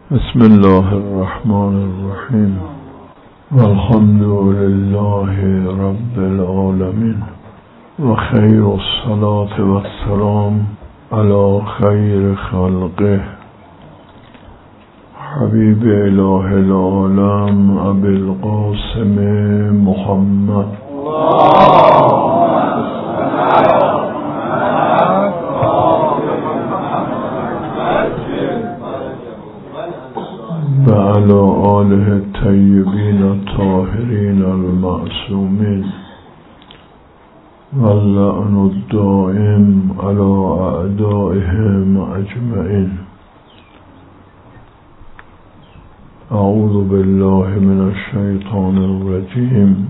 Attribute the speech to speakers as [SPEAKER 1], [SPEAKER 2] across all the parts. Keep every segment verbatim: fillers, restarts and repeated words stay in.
[SPEAKER 1] بسم الله الرحمن الرحیم والحمد لله رب العالمین و خیر الصلاة و السلام علی خیر خلقه حبیب اله العالم ابی القاسم محمد و علی آله الطیبین الطاهرین المعصومین و اللعن الدائم علی اعدائهم اجمعین. اعوذ بالله من الشیطان الرجیم.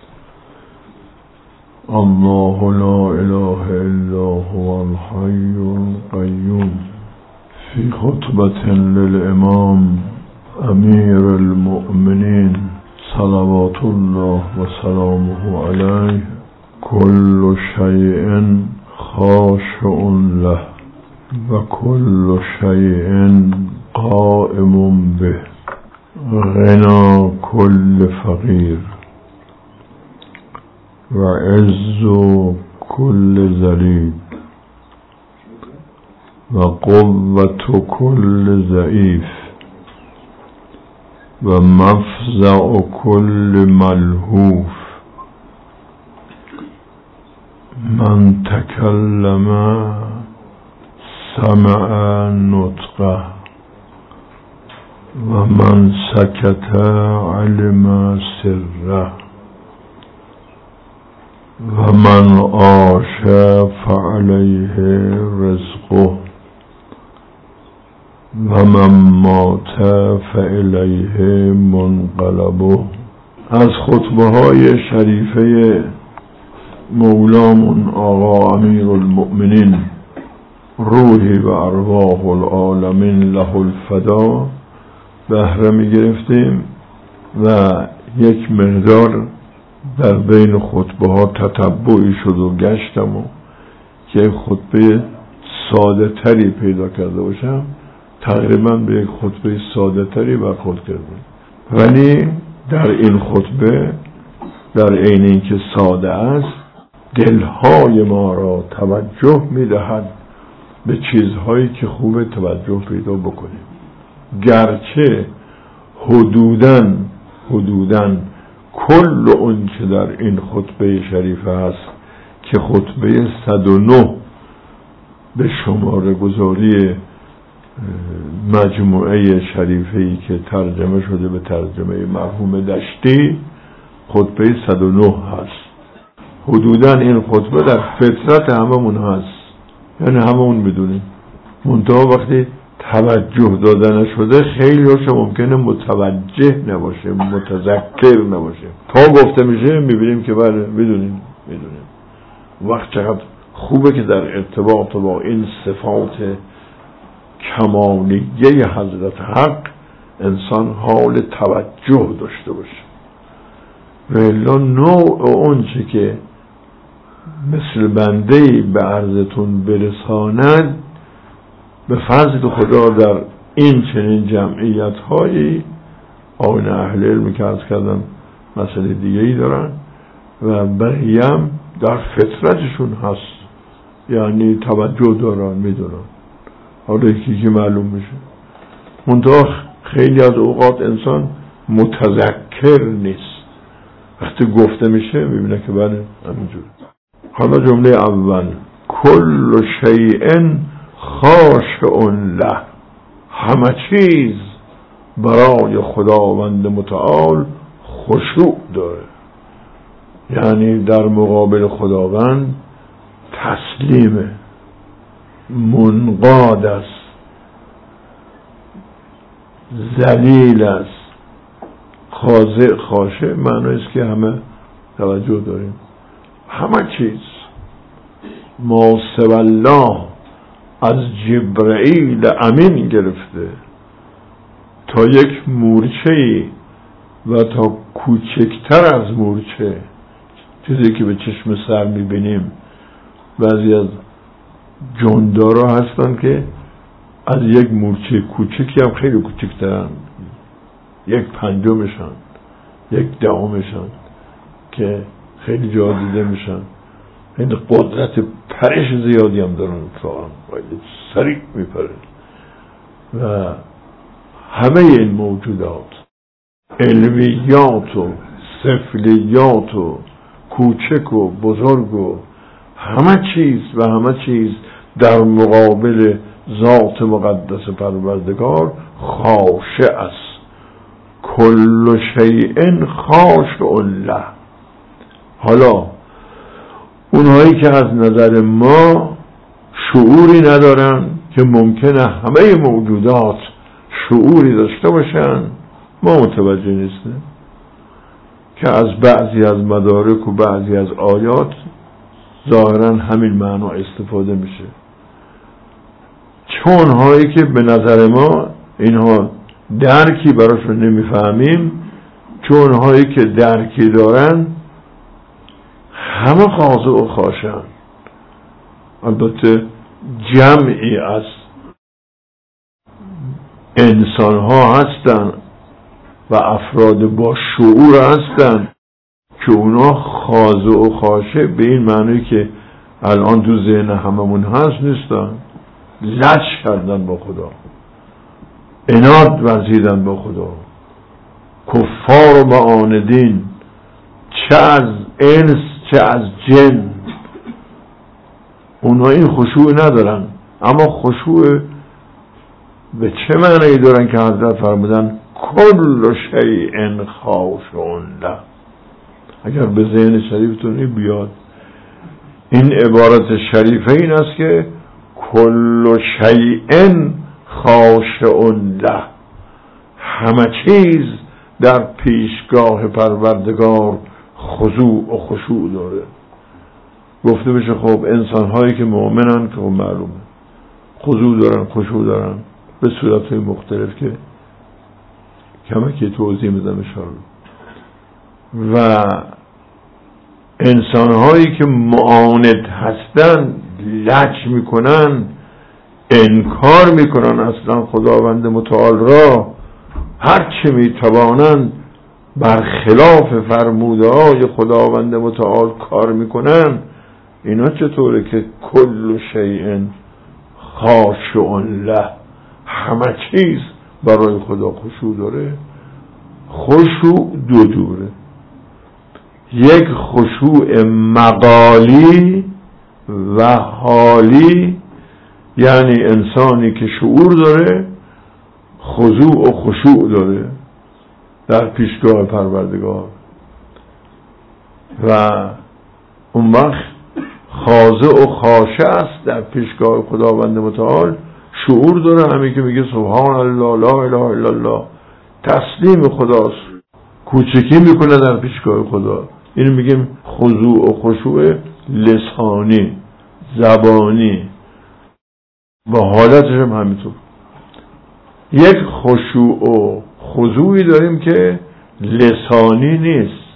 [SPEAKER 1] الله لا اله الا هو الحی القیوم. فی خطبة للامام امیر المؤمنین صلوات الله و سلامه علیه: کل شیء خاشع له و کل شیء قائم به، غنا کل فقیر و عز کل ذلیل و قوة کل ضعیف و مفزع کل ملهوف. من تکلم سمع نطقه و من سکت علم سره و من عاش فعلیه رزقه و من مات فالیه منقلبه. از خطبه های شریفه مولامون آقا امیر المؤمنین روحی و ارواح العالمین له الفدا بهره می گرفتیم و یک مقدار در بین خطبه ها تتبعی شد و گشتم و که خطبه ساده تری پیدا کرده باشم. تقریبا به یک خطبه ساده تری برخورد کردیم، ولی در این خطبه در عین اینکه ساده است دلهای ما را توجه می‌دهد به چیزهایی که خوب توجه پیدا بکنیم. گرچه حدوداً حدوداً کل اون که در این خطبه شریفه هست که خطبه صد و نه به شماره گذاری مجموعه شریفه‌ای که ترجمه شده به ترجمه مرحوم دشتی خطبه صد و نه هست. حدوداً این خطبه در فطرت هممون هست، یعنی هممون میدونیم، منتها وقتی توجه دادن شده خیلی هاش ممکنه متوجه نباشه، متذکر نباشه. تا گفته میشه میبینیم که بله میدونیم میدونیم وقت چقدر خوبه که در ارتباط با این صفات کمالیه حضرت حق انسان حال توجه داشته باشه. و الا نوع اون چه که مثل بندهی به عرضتون برساند به فضل خدا در این چنین جمعیت هایی آن اهل علمی که عرض کردم مسئله دیگه ای دارن و بقیم در فطرتشون هست، یعنی توجه دارن میدونن. حالا یکی که معلوم میشه، منتها خیلی از اوقات انسان متذکر نیست، وقتی گفته میشه میبینه که بله همینجور. حالا جمله اول: کل شیء خاشع له، همه چیز برای خداوند متعال خشوع داره، یعنی در مقابل خداوند تسلیمه، منقاد است، ذلیل است. خاضع خاشع معنی است که همه توجه داریم، همه چیز ما سوی الله از جبرئیل امین گرفته تا یک مورچه‌ای و تا کوچکتر از مورچه، چیزی که به چشم سر میبینیم. بعضی از جندارا هستن که از یک مورچه کوچکی هم خیلی کوچکترن، یک پنجمشن، یک دهمشن که خیلی جا دیده میشن. این قدرت پرش زیادی هم دارن، اتفاقا سریع میپره. و همه این موجودات، علویات و سفلیات و کوچک و بزرگ و همه چیز و همه چیز در مقابل ذات مقدس پروردگار خاشع است. کل شیء خاشع له. حالا اونهایی که از نظر ما شعوری ندارن که ممکنه همه موجودات شعوری داشته باشن، ما متوجه نیستیم که از بعضی از مدارک و بعضی از آیات ظاهرا همین معنا استفاده میشه. چون هایی که به نظر ما اینها درکی براشون نمیفهمیم، چون هایی که درکی دارن همه خاضع و خاشعن. البته جمعی از انسان ها هستن و افراد با شعور هستن که اونا خاضع و خاشع به این معنی که الان تو ذهن هممون هست نیستن. لج کردن با خدا، عناد ورزیدن با خدا، کفار و معاندین، چه از انس چه از جن. اونها این خشوع ندارن، اما خشوع به چه معنی دارن که حضرت فرمودن کل شیء خاشع له. اگر به ذهن شریفتون بیاد این عبارت شریفه این است که کل شیء خاشع له، همه چیز در پیشگاه پروردگار خضوع و خشوع داره. گفته بشه خب انسان هایی که مؤمنن که معلومه خضوع دارن، خشوع دارن به صورت مختلف که کمکی توضیح میدم انشاءالله. و انسان هایی که معاند هستن، لج میکنن، انکار میکنن اصلا خداوند متعال را، هر چه میتوانن برخلاف فرموده های خداوند متعال کار میکنن، اینا چطوره که کل شیء خاشع له، همه چیز برای خدا خشوع داره؟ خشوع دو جوره، یک خشوع مقالی و حالی، یعنی انسانی که شعور داره خضوع و خشوع داره در پیشگاه پروردگار، و اون وقت خاضع و خاشع است در پیشگاه خداوند متعال، شعور داره، همین که میگه سبحان الله لا اله الا الله، تسلیم خداست، کوچکی میکنه در پیشگاه خدا. اینو میگیم خضوع و خشوع لسانی، زبانی، و حالتش هم همینطور. یک خشوع و خضوعی داریم که لسانی نیست،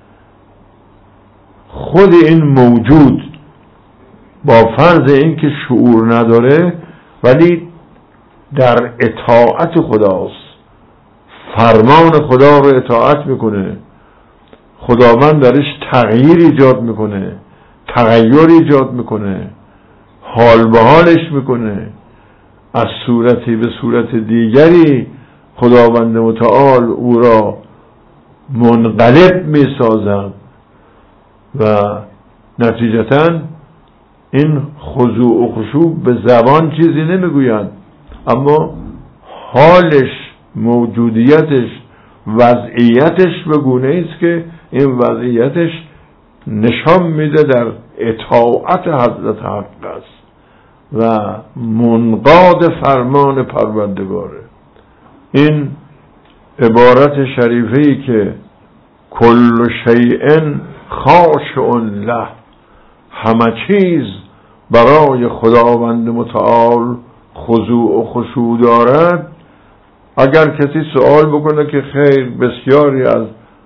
[SPEAKER 1] خود این موجود با فرض این که شعور نداره ولی در اطاعت خداست، فرمان خدا رو اطاعت میکنه، خداوند درش تغییر ایجاد میکنه، تغییر ایجاد میکنه، حال به حالش میکنه، از صورتی به صورت دیگری خداوند متعال او را منقلب میسازد و نتیجتاً این خضوع و خشوع به زبان چیزی نمیگوید، اما حالش، موجودیتش، وضعیتش به گونه‌ای است که این وضعیتش نشان میده در اطاعت حضرت حق است و منقاد فرمان پروردگاره. این عبارت شریفه‌ای که کل شیء خاشع له، همه چیز برای خداوند متعال خضوع و خشوع دارد، اگر کسی سوال بکنه که خیر بسیاری از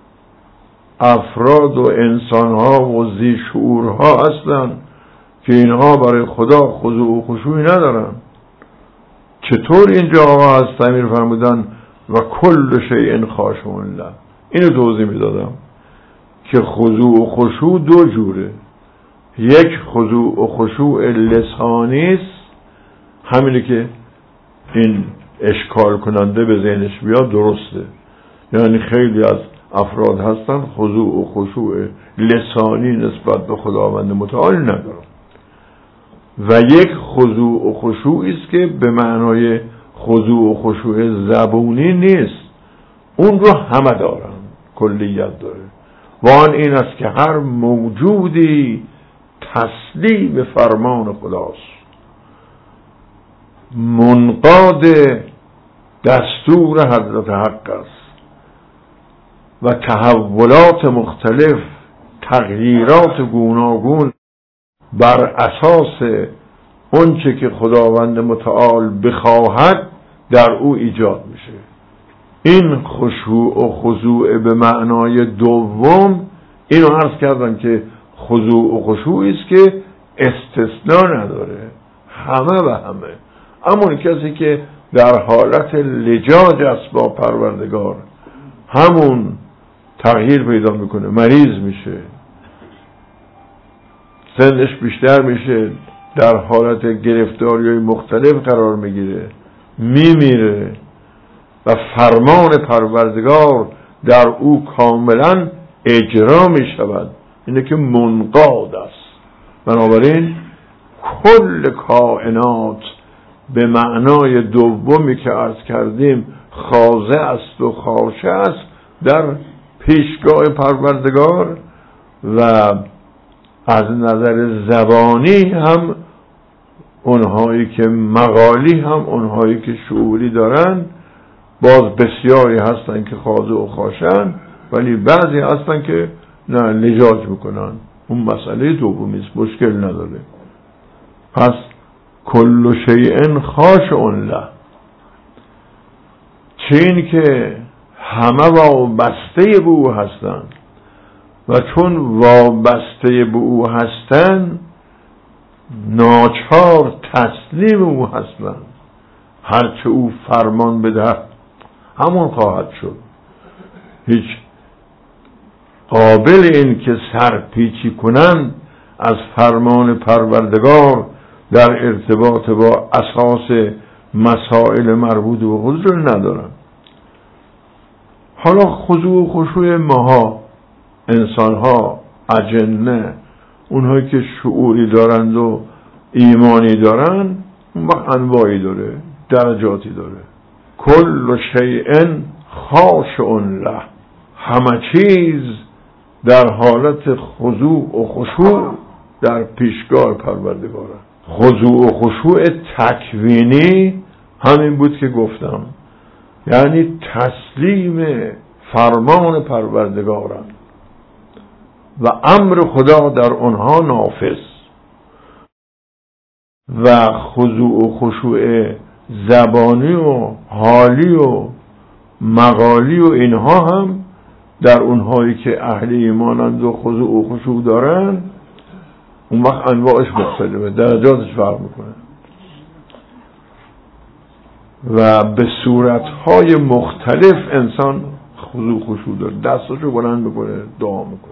[SPEAKER 1] افراد و انسانها و ذی شعورها هستند که اینها برای خدا خضوع و خشوعی ندارن، چطور اینجا آقا از تعمیر فرمودن و کل شیء خاشع له؟ اینو توضیح میدادم که خضوع و خشوع دو جوره. یک خضوع و خشوع لسانی است، همینه که این اشکال کننده به ذهنش بیاد درسته، یعنی خیلی از افراد هستن خضوع و خشوع لسانی نسبت به خداوند متعال ندارن، و یک خضوع و خشوعی است که به معنای خضوع و خشوع زبونی نیست، اون رو همه دارن، کلیت داره، و آن این است که هر موجودی تسلیم فرمان خداست، منقاد دستور حضرت حق است و تحولات مختلف، تغییرات گوناگون بر اساس اونچه که خداوند متعال بخواهد در او ایجاد میشه. این خشوع و خضوع به معنای دوم، اینو عرض کردم که خضوع و خشوعی است که استثناء نداره، همه و همه. اما کسی که در حالت لجاج است با پروردگار، همون تغییر پیدا میکنه، مریض میشه، سنش بیشتر میشه، در حالت گرفتاری‌های مختلف قرار میگیره، میمیره و فرمان پروردگار در او کاملا اجرا میشود، اینه که منقاد است. بنابراین کل کائنات به معنای دومی که عرض کردیم خاضع است و خاشع است در پیشگاه پروردگار، و از نظر زبانی هم اونهایی که مقالی هم اونهایی که شعوری دارن باز بسیاری هستن که خاضع و خاشعن، ولی بعضی هستن که نه لجاج میکنن، اون مسئله دومی است، مشکل نداره. پس کل شیء خاشع له، چه این که همه وابسته به او هستند و چون وابسته به او هستند ناچار تسلیم او هستند، هرچه او فرمان بده همون خواهد شد. هیچ قابل این که سرپیچی کنند از فرمان پروردگار در ارتباط با اساس مسائل مربوط به خود رو ندارن. حالا خضوع و خشوع ماها، انسانها، اجنه، اونهایی که شعوری دارند و ایمانی دارند، اون وقت انواعی داره، درجاتی داره. کل شیء خاشع له، همه چیز در حالت خضوع و خشوع در پیشگاه پروردگاره. خضوع و خشوع تکوینی همین بود که گفتم، یعنی تسلیم فرمان پروردگارن و امر خدا در اونها نافذ، و خضوع و خشوع زبانی و حالی و مقالی و اینها هم در اونهایی که اهل ایمانند و خضوع و خشوع دارن، اون وقت انواعش مختلفه، درجاتش فرق میکنه و به صورتهای مختلف انسان خضوع خشوع داره. دستاشو بلند میکنه، دعا میکنه،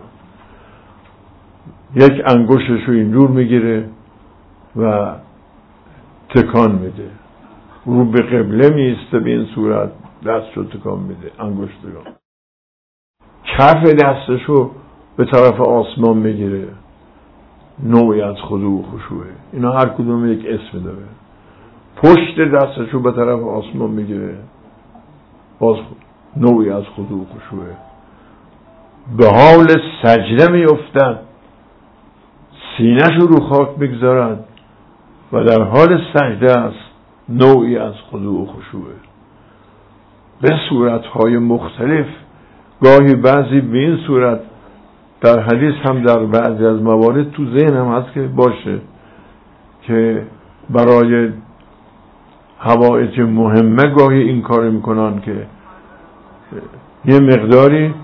[SPEAKER 1] یک انگشتشو اینجور میگیره و تکان میده، رو به قبله میسته، به این صورت دستشو تکان میده، انگشتشو، کف دستشو به طرف آسمان میگیره، نوعی از خضوع و خشوعه. اینا هر کدوم یک اسم داره. پشت دستشو به طرف آسمان میگیره، باز نوعی از خضوع و خشوعه. به حال سجده میافتد، سینه‌شو رو خاک میگذارد و در حال سجده است، نوعی از خضوع و خشوعه. به صورتهای مختلف، گاهی بعضی به این صورت، در حدیث هم در بعضی از موارد تو ذهن هم هست که باشه که برای حوائج مهمه گاهی این کار میکنن که یه مقداری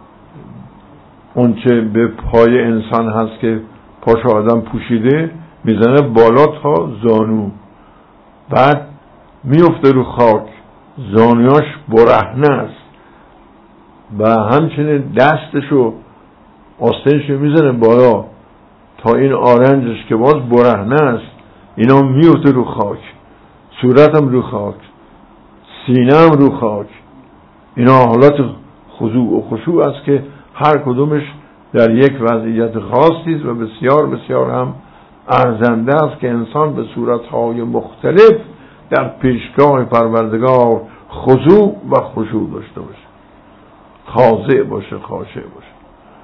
[SPEAKER 1] اونچه به پای انسان هست که پاش آدم پوشیده میزنه بالا تا زانو، بعد میفته رو خاک، زانیاش برهنه است و همچنین دستشو آستینشو میزنه بالا تا این آرنجش که باز برهنه است اینا میفته رو خاک، صورتم رو خاک، سینه‌ام رو خاک. اینا حالات خضوع و خشوع است که هر کدومش در یک وضعیت خاصی است و بسیار بسیار هم ارزنده است که انسان به صورتهای مختلف در پیشگاه پروردگار خضوع و خشوع داشته باشه، خاضع باشه، خاشع باشه.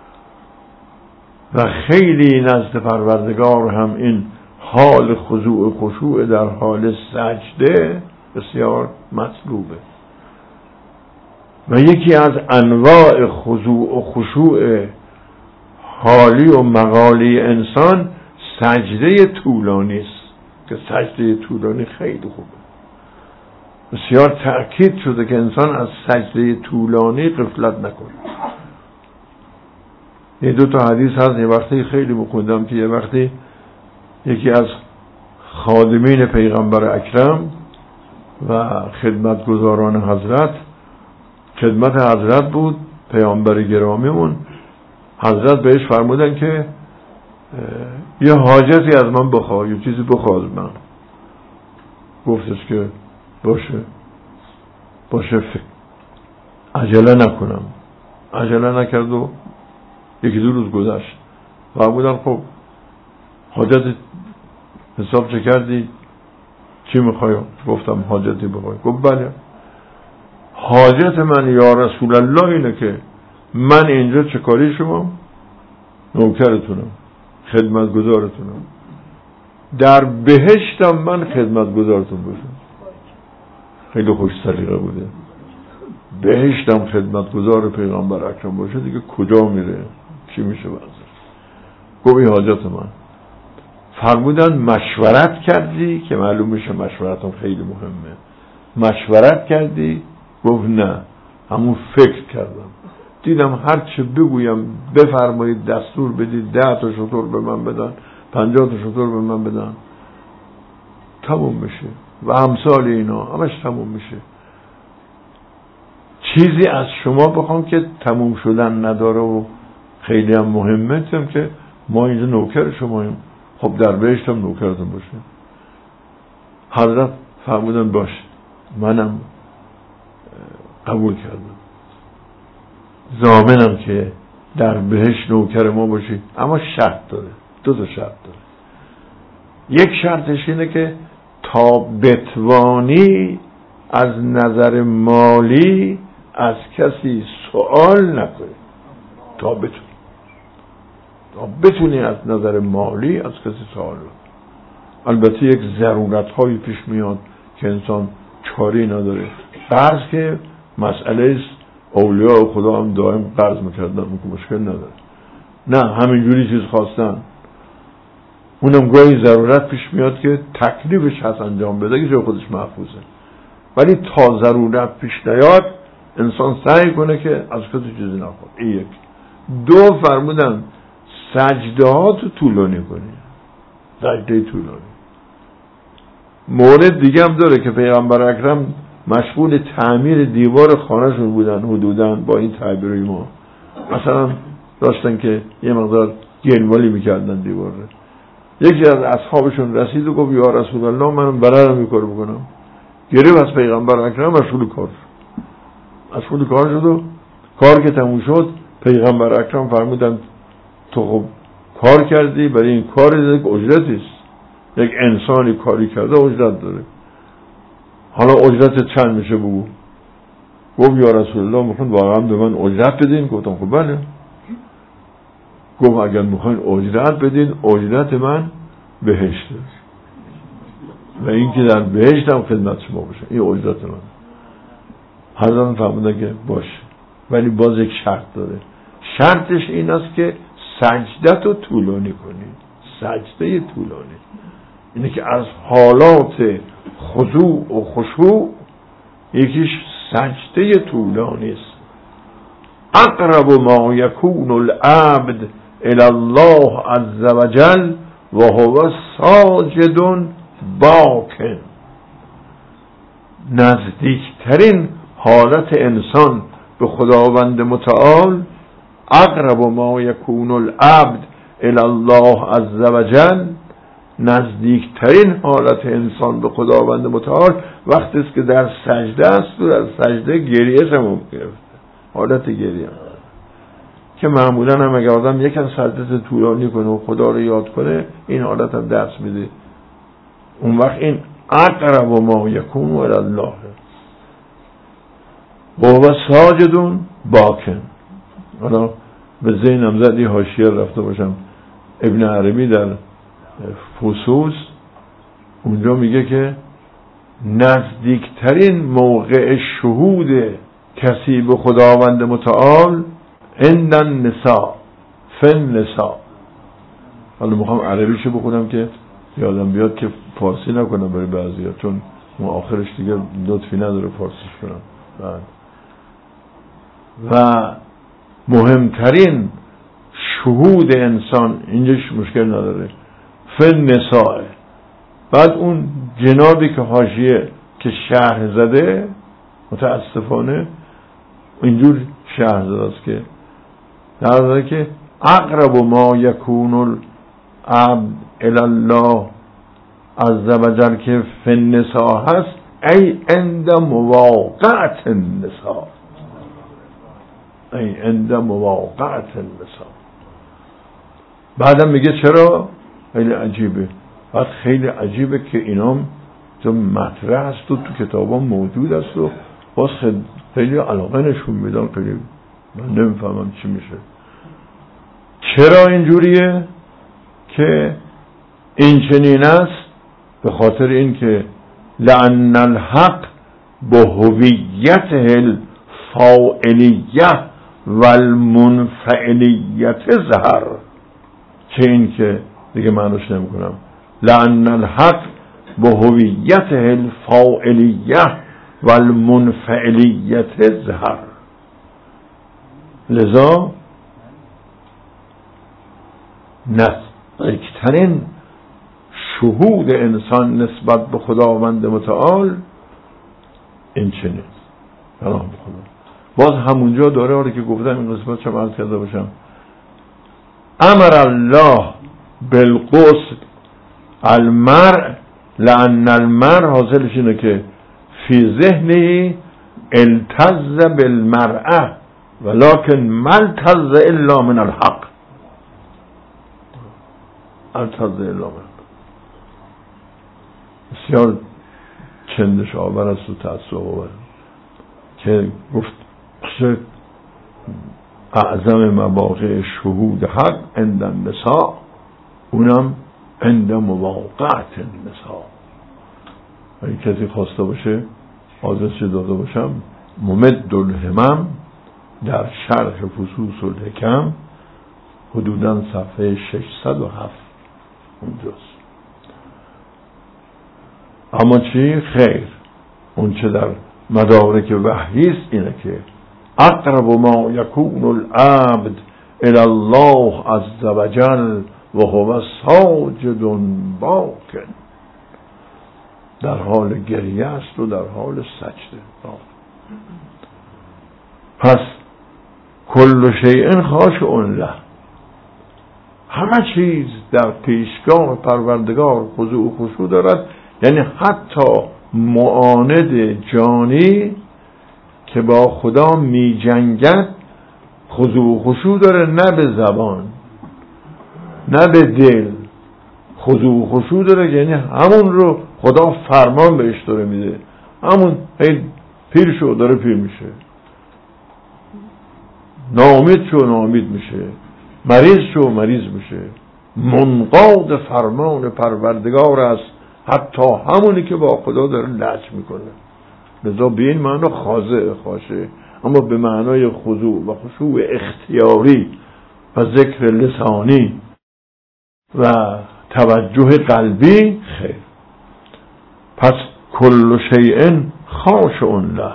[SPEAKER 1] و خیلی نزد پروردگار هم این حال خضوع و خشوع در حال سجده بسیار مطلوبه. و یکی از انواع خضوع و خشوع حالی و مقالی انسان سجده طولانی است که سجده طولانی خیلی خوبه. بسیار تأکید شده که انسان از سجده طولانی غفلت نکنه. یه دو تا حدیث هست، یه وقتی خیلی بخوندم که یه وقتی یکی از خادمین پیغمبر اکرم و خدمتگزاران حضرت خدمت حضرت بود، پیامبر گرامیمون، حضرت بهش فرمودن که یه حاجتی از من بخواه، یه چیزی بخواه از من. گفتش که باشه باشه عجله نکنم. عجله نکرد و یکی دو روز گذشت. فرمودن خب حاجت حساب چه کردی؟ چی میخوای؟ گفتم حاجتی بخوای. گفت بله، حاجت من یا رسول الله اینه که من اینجا چه کاری شما؟ نوکرتونم، خدمتگزارتونم، در بهشتم من خدمتگزارتون باشم. خیلی خوش سلیقه بوده. بهشتم خدمتگزار پیغمبر اکرم باشه دیگه کجا میره؟ چی میشه وضعش؟ گفت این حاجت من. فرمودن مشورت کردی؟ که معلوم میشه مشورتم خیلی مهمه. مشورت کردی؟ گفت نه، همون فکر کردم. دیدم هر چه بگویم بفرمایید دستور بدید ده تا شطور به من بدن، پنجاه تا شطور به من بدن، تموم میشه. و امثال اینا همش تموم میشه. چیزی از شما بخوام که تموم شدن نداره و خیلی هم مهمه تیم که ما اینجا نوکر شماییم، خب در بهشت هم نوکرتون باشه. حضرت فرمودن باشه، منم قبول کردم، ضامنم که در بهشت نوکر ما باشی، اما شرط داره، دو تا شرط داره. یک شرطش اینه که تا بتوانی از نظر مالی از کسی سوال نکنی. تا بتونی تا بتونی از نظر مالی از کسی سوال نکنی. البته یک ضرورت هایی پیش میاد که انسان چاری نداره. قرض که مسئله است، اولیاء خدا هم دائم قرض میکردن، که مشکل نداره. نه همینجوری چیز خواستن، اونم گاهی ضرورت پیش میاد که تکلیفش هست انجام بده که جای خودش محفوظه. ولی تا ضرورت پیش نیاد انسان سعی کنه که از کسی چیزی نخواد. این یک. دو، فرمودن سجده ها تو طولانی کنی، سجده طولانی. مورد دیگه هم داره که پیغمبر اکرم مشغول تعمیر دیوار خانه‌شون بودن حدوداً با این تعبیر ما. مثلا داشتن که یه مقدار گلوالی میکردن دیوار رو. یکی از اصحابشون رسید و گفت یا رسول الله منم برادرم این کارو بکنم. گرفت از پیغمبر اکرم مشغول کار شد. مشغول کار شد و کار که تموم شد پیغمبر اکرم فرمودن تو خب کار کردی، برای این کار یک اجرتی است. یک انسانی کاری کرده اجرت داره. حالا اجرت چند میشه بگو؟ گفت یا رسول الله میخواین واقعا به من اجرت بدین؟ گفتم خب بله. گفت اگر میخواین اجرت بدین اجرت من بهشت است و این که در بهشت هم خدمت شما باشه، این اجرت من. حضرت فرمودن که باشه، ولی باز یک شرط داره. شرطش این است که سجدت رو طولانی کنی. سجده طولانی اینه که از حالات خضوع و خشوع یکیش سجده طولانی است. اقرب ما یکون العبد الی الله عز وجل و هو ساجد باکن. نزدیکترین حالت انسان به خداوند متعال، اقرب ما یکون العبد الی الله عز وجل، نزدیکترین حالت انسان به خداوند متعال وقتی است که در سجده است و در سجده گریه تمام گرفته، حالت گریه که معمولا هم اگر آدم یکم سجده طولانی کنه و خدا رو یاد کنه این حالت هم دست میده. اون وقت این اقرب ما یکون الی الله و هو ساجد باکن. حالا به ذهنم زد یه حاشیه رفته باشم، ابن عربی در فصوص اونجا میگه که نزدیکترین موقع شهود کسی به خداوند متعال عند النساء فن نساء. حالا میخوام عربیشو بخونم که یادم بیاد که فارسی نکنم برای بعضیا، چون اون آخرش دیگه لطفی نداره فارسیش کنم. بعد و مهمترین شهود انسان اینجاش مشکل نداره فن نساء. بعد اون جنابی که حاشیه که شرح زده متاسفانه اینجور شرح زده است که در زده که اقرب ما یکون العبد الی الله عز وجل که فن نساء هست، ای عند مواقعت النساء، ای عند مواقعت النساء. بعدم میگه چرا؟ خیلی عجیبه. بعد خیلی عجیبه که اینام تو مطرح است و تو کتابا موجود است و باز خیلی علاقه نشون میدن. خیلی من نمیفهمم چی میشه. چرا اینجوریه؟ که این چنین است به خاطر این که لأن الحق به هویته الفاعلیه و المنفعلیت ظهر. چه این که دیگه معنوش نمی کنم. لأن الحق به هویته الفاعلیه و المنفعلیت ظهر. لذا نزدیکترین شهود انسان نسبت به خداوند متعال این چنین پناه به خدا. باز همونجا داره حالی که گفتم این قسمت چم عرض کرده باشم، امر الله بالغسل المرء لأن المرء حاصلش اینه که فی ذهنه التز بالمرأة ولكن ما التز الا من الحق. التز الا من الحق بسیار چندش آور است و تأسف آور که گفت اعظم مواقع شهود حق عند النساء، اونم عند مواقعت النساء. اگه کسی خواسته باشه آدرسش داده باشم، ممد الهمم در شرح فصوص الحکم حدوداً صفحه ششصد و هفت اونجاست. اما چی؟ خیر اون چه در مدارک وحی است اینه که اقرب ما یکون العبد الی الله عز وجل و هو ساجد باکن، در حال گریه است و در حال سجده. پس کل شیء خاشع له، همه چیز در پیشگاه پروردگار خضوع و خشوع دارد. یعنی حتی معاند جانی که با خدا می جنگد خضوع و خشوع داره، نه به زبان نه به دل، خضوع و خشوع داره. یعنی همون رو خدا فرمان بهش داره میده، همون هی پیر شو داره پیر میشه، ناامید شو ناامید میشه، مریض شو مریض میشه، منقاد فرمان پروردگار است، حتی همونی که با خدا داره لج میکنه. لذا به این معنی خاضع خاشه، اما به معنای خضوع و خشوع اختیاری و ذکر لسانی و توجه قلبی خیر. پس کل شیء خاشع له.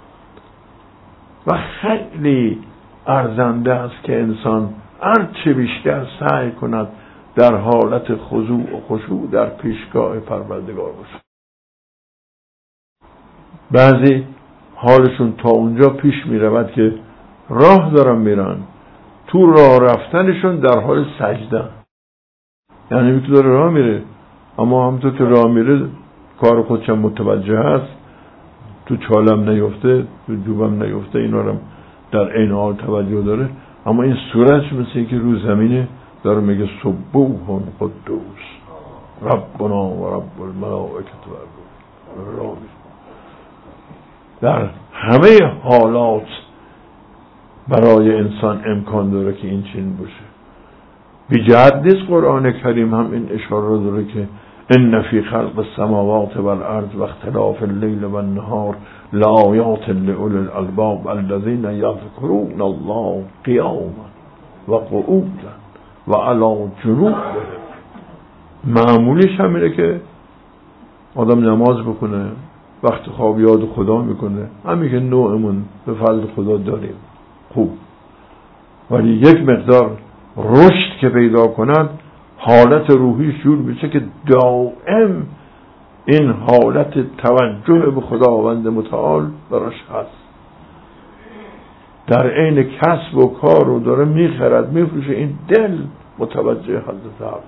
[SPEAKER 1] و خیلی ارزنده است که انسان هر چه بیشتر سعی کند در حالت خضوع و خشوع در پیشگاه پروردگار باشد. بعضی حالشون تا اونجا پیش می رود که راه دارن میرن، تو راه رفتنشون در حال سجده، یعنی می تو داره راه میره اما همونطور که راه میره کار خودش متوجه هست، تو چالم نیفته، تو جوبم نیفته، اینا رو در عین حال توجه داره، اما این صورتش مثل اینکه رو زمینه داره میگه سبوح قدوس ربنا و رب الملائکه و الروح. در همه حالات برای انسان امکان داره که این چنین باشه. بی جهت نیست قرآن کریم هم این اشاره داره که ان فی خلق السماوات والارض و اختلاف اللیل والنهار لآیات لأولی الالباب الذین یذکرون الله قیاما و قعودا و علی جنوبهم. معمولیش همینه که آدم نماز بکنه، وقت خواب یاد خدا میکنه، همین که نوعمون به فضل خدا داریم خوب، ولی یک مقدار رشد که پیدا کند حالت روحی شروع میشه که دائم این حالت توجه به خداوند متعال براش هست، در عین کسب و کار رو داره میخرد میفروشه، این دل متوجه حضرت حق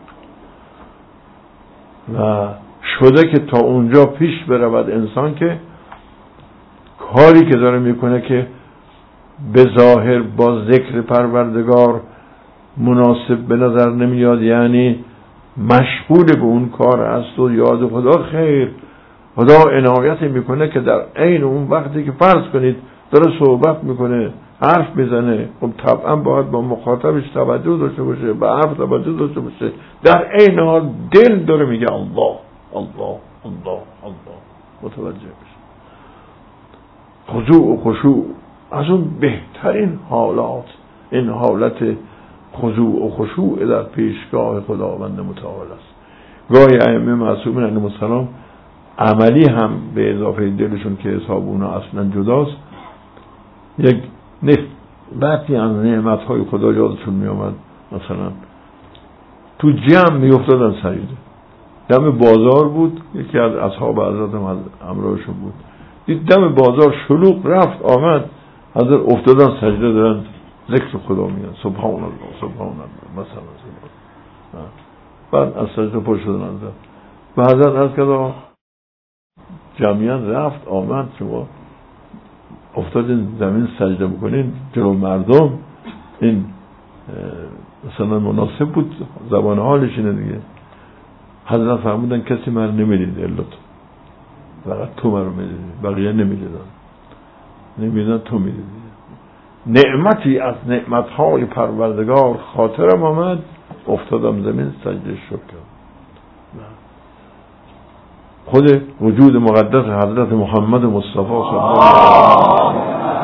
[SPEAKER 1] و شده که تا اونجا پیش برود انسان که کاری که داره میکنه که به ظاهر با ذکر پروردگار مناسب به نظر نمیاد، یعنی مشغول به اون کار است و یاد خدا، خیر خدا عنایت میکنه که در عین اون وقتی که فرض کنید داره صحبت میکنه، حرف میزنه، خب طبعا باید با مخاطبش توجه داشته باشه، به حرف توجه داشته باشه، در عین حال دل داره میگه الله الله الله الله، متوجه بشه. خضوع و خشوع از اون بهترین حالات این حالت خضوع و خشوع در پیشگاه خداوند متعال است. گاهی ائمه معصومین علیهم السلام عملی هم به اضافه دلشون که حساب اونا اصلا جداست، یک نسبتی از نعمت‌های خدا یادشون می آمد، مثلا تو جمع می افتادن سجده، دم بازار بود، یکی از اصحاب حضرت همراهشون بود، دید دم بازار شلوغ رفت آمد، حضرت افتادن سجده دارن ذکر خدا میگن سبحان الله سبحان الله مثلا سبحان. بعد از سجده پشت شدن حضرت و حضرت عرض کرد جمعیت رفت آمد، شما افتادین زمین سجده بکنین جلو مردم، این مثلا مناسب بود، زبان حالش اینه دیگه. حضرت فرمودن کسی من نمیدید الا تو، فقط تو من رو میدیدی، بقیه نمیدیدن، نمیدیدن تو میدیدی. نعمتی از نعمتهای پروردگار خاطرم آمد، افتادم زمین سجده شکر کردم. خود وجود مقدس حضرت محمد مصطفی صلی الله علیه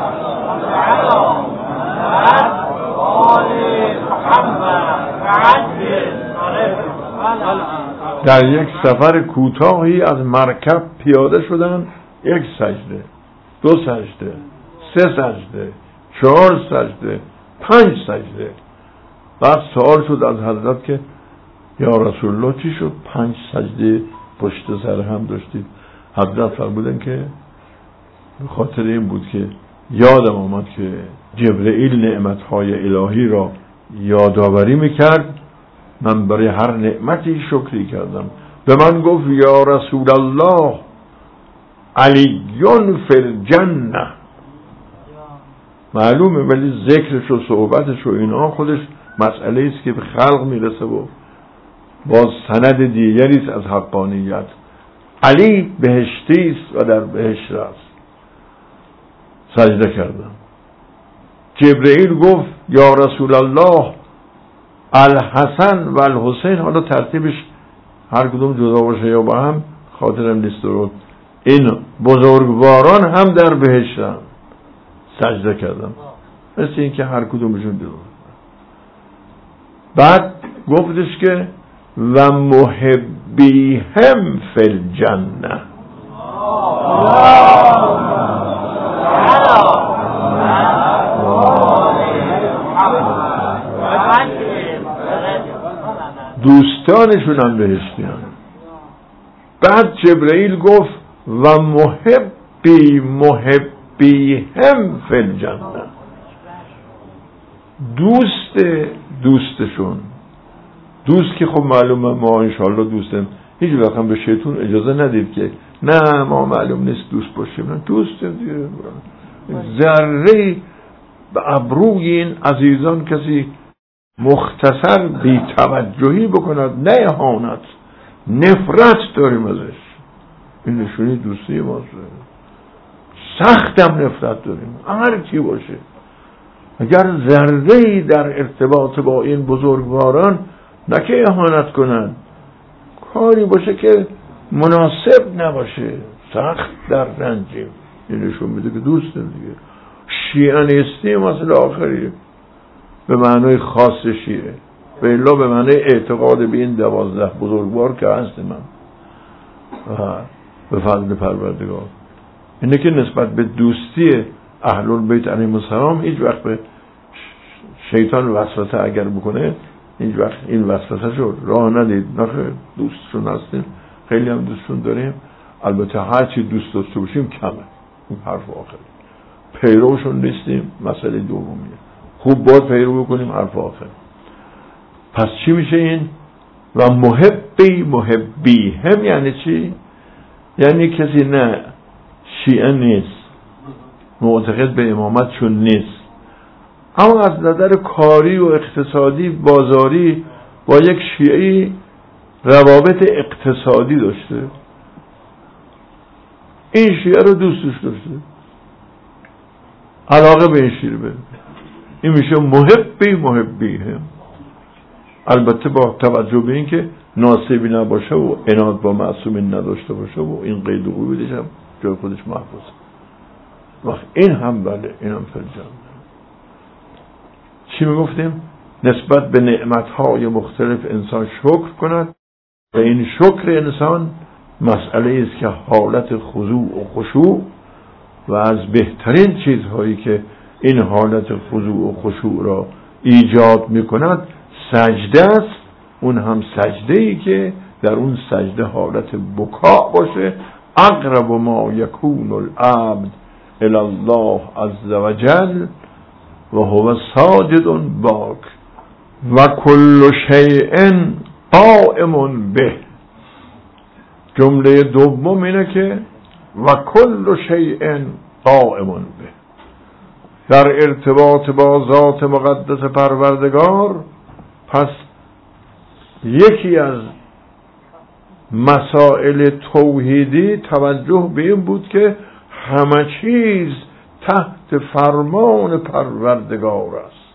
[SPEAKER 1] و در یک سفر کوتاهی از مرکب پیاده شدن، یک سجده، دو سجده، سه سجده، چهار سجده، پنج سجده. بعد سوال شد از حضرت که یا رسول الله چی شد پنج سجده پشت سر هم داشتید؟ حضرت فرمودن که به خاطر این بود که یادم آمد که جبرئیل نعمتهای الهی را یادآوری میکرد، من برای هر نعمتی شکری کردم. به من گفت یا رسول الله علیون فی الجنه. معلومه ولی ذکرش و صحبتش و اینا خودش مسئله است که به خلق میرسه و باز سند دیگری است از حقانیت. علی بهشتی است و در بهشت است. سجده کردم. جبرئیل گفت یا رسول الله الحسن و الحسین، حالا ترتیبش هر کدوم جدا باشه یا با هم خاطرم نیست، رو این بزرگواران هم در بهشتن. سجده کردم مثل این که هر کدومشون جدا. بعد گفتش که و محبیهم فی الجنه. دوستانشون هم بهشتیان. بعد جبرئیل گفت و محب محبی محبی هم فی الجنه، دوست دوستشون. دوست که خب معلومه ما انشالله دوستیم، هیچ وقت هم به شیطون اجازه ندید که نه ما معلوم نیست دوست باشیم. نه، دوستیم دیگه. ذره به ابروی این عزیزان کسی مختصر بی توجهی بکند، نه اهانت، نفرت داریم ازش. این نشونی دوستی ماست. سختم نفرت داریم هر کی باشه. اگر ذره‌ای در ارتباط با این بزرگواران نه که اهانت کنن، کاری باشه که مناسب نباشه، سخت در رنجیم. این نشون میده که دوستیم دیگه. شیعه نیستیم مثل آخری به معنای خاص شیعه، و الا به معنای اعتقاد به این دوازده بزرگوار که هست من به فضل پروردگار. اینه که نسبت به دوستی اهل البیت علیهم السلام هیچ وقت به شیطان وسوسه اگر بکنه، هیچ وقت این وسوسه شد راه ندید. نخیر، دوستشون هستیم، خیلی هم دوستشون داریم. البته هر چی دوست داشته باشیم کمه، این حرف آخری. پیروشون نیستیم، مسئله دومیه. خوب باید پیرو بکنیم، حرف آخر. پس چی میشه این؟ و محبی محبی هم یعنی چی؟ یعنی کسی نه شیعه نیست، معتقد به امامتشون نیست، اما از نظر کاری و اقتصادی بازاری با یک شیعی روابط اقتصادی داشته، این شیعه رو دوستش داشته، علاقه به این شیعه به این میشه محبی محبی هم. البته با توجه به این که ناصبی نباشه و عناد با معصومین نداشته باشه و این قید و قیودش هم جای خودش محفوظه. وقت این هم بله، این هم فلجان. چی میگفتیم؟ نسبت به نعمتهای مختلف انسان شکر کند و این شکر انسان مسئله است که حالت خضوع و خشوع و از بهترین چیزهایی که این حالت خضوع و خشوع را ایجاد میکند سجده است. اون هم سجده‌ای که در اون سجده حالت بکا باشه. اقرب ما یکون العبد الی الله عز وجل و هو ساجد باک و کل شیء قائم به. جمله دوم اینه که و کل شیء قائم به، در ارتباط با ذات مقدس پروردگار. پس یکی از مسائل توحیدی توجه به این بود که همه چیز تحت فرمان پروردگار است.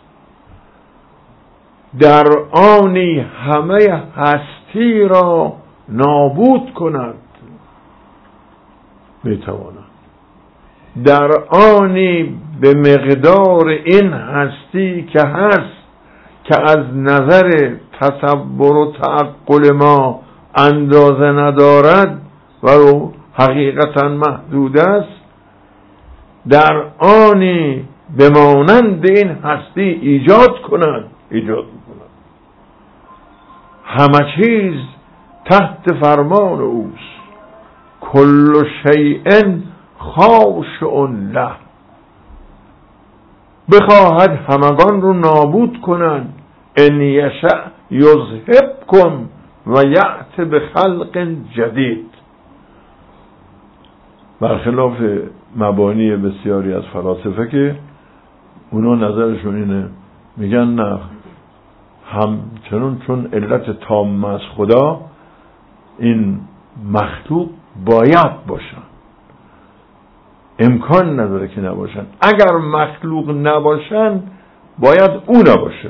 [SPEAKER 1] در آنی همه هستی را نابود کند میتواند، در آنی به مقدار این هستی که هست که از نظر تصور و تعقل ما اندازه ندارد و حقیقتا محدود است، در آنی به مانند این هستی ایجاد کند ایجاد کند. همه چیز تحت فرمان اوست. کل شیء خاشع له، بخواهد همگان رو نابود کنند. ان یشأ یذهبکم و یأتی بخلق جدید. برخلاف مبانی بسیاری از فلاسفه که اونا نظرشون اینه، میگن نه، همچنون چون علت تام از خدا این مخلوق باید باشن، امکان نداره که نباشن. اگر مخلوق نباشن باید او نباشه،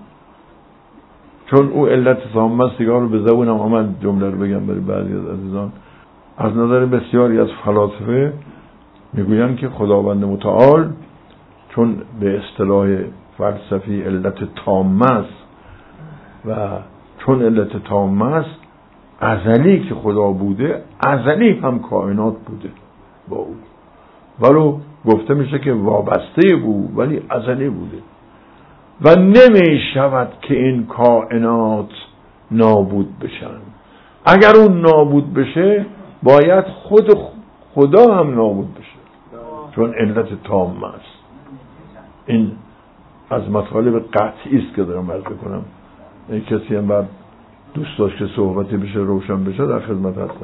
[SPEAKER 1] چون او علت تام است. دیگه رو به زبونم آمد جمله رو بگم برای بعضی از عزیزان. از نظر بسیاری از فلاسفه میگویند که خداوند متعال چون به اصطلاح فلسفی علت تام است و چون علت تام است، ازلی که خدا بوده ازلی هم کائنات بوده با او، ولو گفته میشه که وابسته بود ولی ازلی بوده و نمی شود که این کائنات نابود بشن. اگر اون نابود بشه باید خود خدا هم نابود بشه. چون علت تام است. این از مطالب قطعی است که دارم عرض کنم. این کسی هم بعد دوست داشت که صحبتی بشه روشن بشه در خدمت هستم.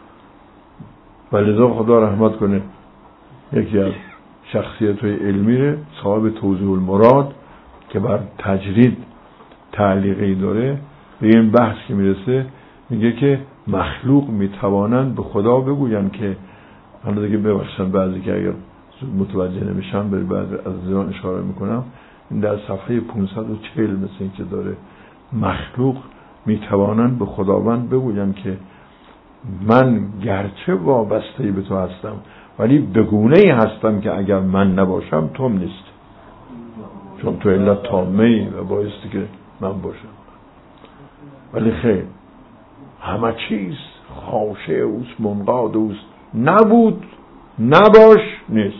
[SPEAKER 1] ولذا خدا رحمت کنه یکی از شخصیت‌های علمی صاحب توضیح المراد که بر تجرید تعلیقی داره به این بحث که میرسه میگه که مخلوق میتوانند به خدا بگویند که حالا دیگه ببخشن بعضی که اگر متوجه نمیشن به بعضی از زیران اشاره میکنم. این در صفحه پانصد و چهل مثل این که داره مخلوق میتوانند به خداوند بگویند که من گرچه وابسته‌ای به تو هستم ولی بگونه‌ای هستم که اگر من نباشم تو هم نیست، چون تو علت تامه‌ای و بایستی که من باشم. ولی خیر همه چیز خاشه اوست، منقاد اوست، نبود نباش نیست،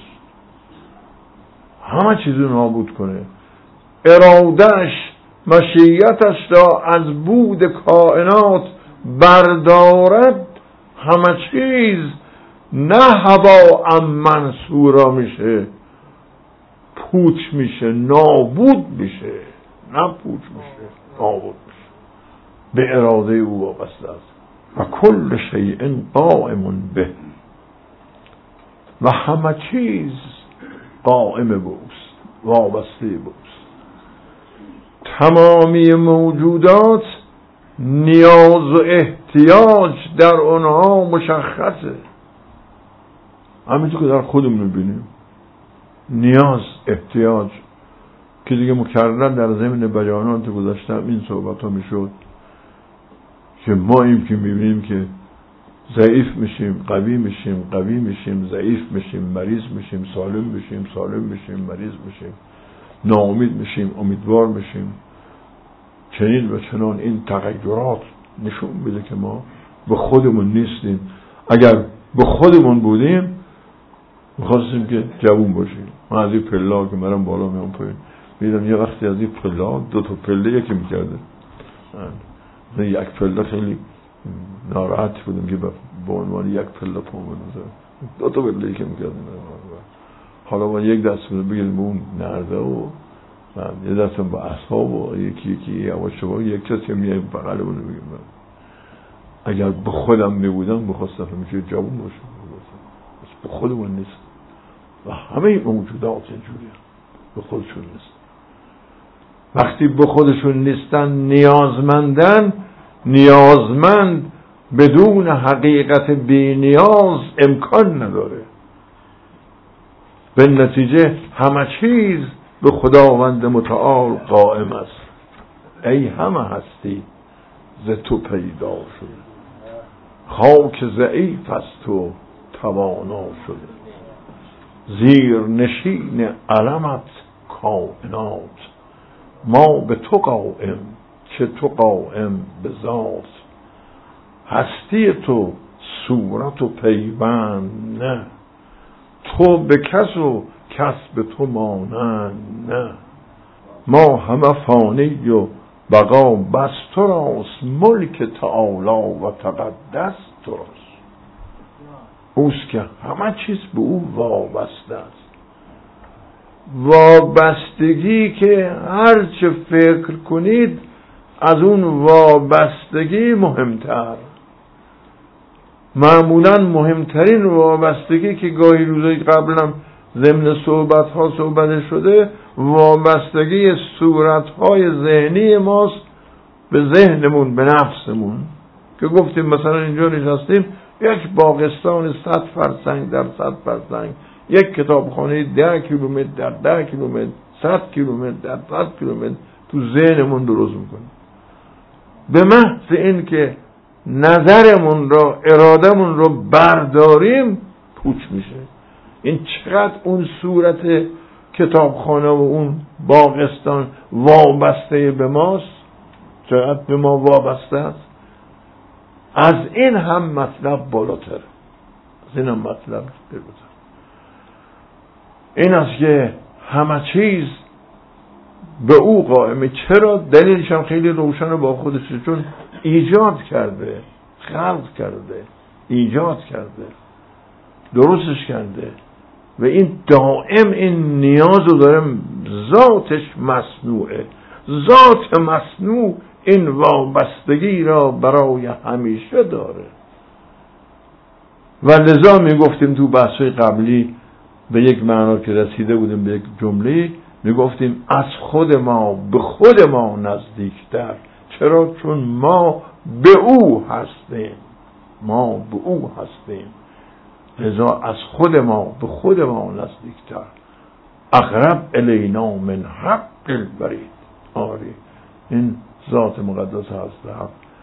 [SPEAKER 1] همه چیز رو نابود کنه. ارادهش مشیتش را از بود کائنات بردارد، همه چیز نه هوا ام منصورا میشه، پوچ میشه، نابود میشه، نه پوچ میشه، نابود میشه، به اراده او وابسته است. و کل شیء قائم به، و همه چیز قائم بوست، وابسته بوست. تمامی موجودات نیاز و احتیاج در اونها مشخصه، همینطور که در خودمون میبینیم نیاز احتیاج که دیگه مکررن در ضمن بیانات گذاشتم این صحبت ها میشد که ما این که میبینیم که ضعیف میشیم قوی میشیم، قوی میشیم ضعیف میشیم، مریض میشیم سالم میشیم، سالم میشیم مریض میشیم، ناامید میشیم امیدوار میشیم. چنین و چنان این تغییرات نشون میده که ما به خودمون نیستیم. اگر به خودمون بودیم میخواستیم که جوون باشیم. من از این پلا که منم بالا میام پایین میدم یه وقتی از این پلا دو تا پله یکی میکرده، من یک پله خیلی ناراحت بودم که با عنوان یک پله پامون بزنم، دو تا پله یکی میکرده. حالا ما یک دست بگیریم به اون نرده و یه دستم با اصحاب و یکی یکی یواش شبا یک کسی میای بغلمون رو بگیم. اگر به خودم میبودم بخواستم همیشه جوان باشم، به خودمون نیست و همه موجودات اینجوری به خودشون نیست. وقتی به خودشون نیستن نیازمندن، نیازمند بدون حقیقت بی نیاز امکان نداره. به نتیجه همه چیز به خداوند متعال قائم است. ای همه هستی ز تو پیدا شده، خاک ضعیف است و توانا شده، زیر نشین علمت کائنات، ما به تو قائم که تو قائم به ذات، هستی تو صورت و پیوند نه، تو به کس و کس به تو مانند نه، ما همه فانی و بقا بس تو راست، ملک تعالی و تقدس تو راست. اوست که همه چیز به او وابسته است. وابستگی که هر چه فکر کنید از اون وابستگی مهمتر، معمولا مهمترین وابستگی که گاهی روزای قبلم ضمن صحبت ها صحبت شده، وابستگی صورت های ذهنی ماست به ذهنمون، به نفسمون. که گفتیم مثلا اینجا نشستیم یک باغستان صد فرسنگ در صد فرسنگ، یک کتابخانه ده کیلومتر در ده کیلومتر، صد کیلومتر در صد کیلومتر تو ذهنمون درست میکنیم. به محض این که نظرمون را، ارادمون رو برداریم پوچ میشه. این چقدر اون صورت کتابخانه و اون باغستان وابسته به ماست، چقدر به ما وابسته است. از این هم مطلب بالاتر، از این هم مطلب بالاتر این است که همه چیز به او قائمه. چرا؟ دلیلش هم خیلی روشن با خودشه، چون ایجاد کرده، خلق کرده، ایجاد کرده، درستش کرده. و این دائم این نیاز رو داره، ذاتش مصنوعه، ذات مصنوع این وابستگی را برای همیشه داره. و لذا می گفتیم تو بحث‌های قبلی به یک معنا که رسیده بودیم، به یک جمله می گفتیم از خود ما به خود ما نزدیکتر. چرا؟ چون ما به او هستیم، ما به او هستیم، لذا از خود ما به خود ما نزدیکتر. اقرب الینا من حبل الورید. آری این ذات مقدس هست.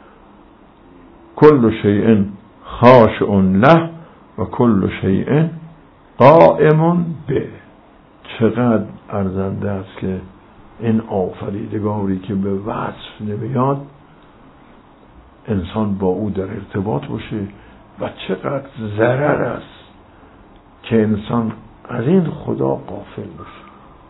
[SPEAKER 1] کل شیء خاشع له و کل شیء قائم به. چقدر ارزنده است که این آفریدگاری که به وصف نمیاد انسان با او در ارتباط باشه، و چقدر ضرر است که انسان از این خدا غافل باشه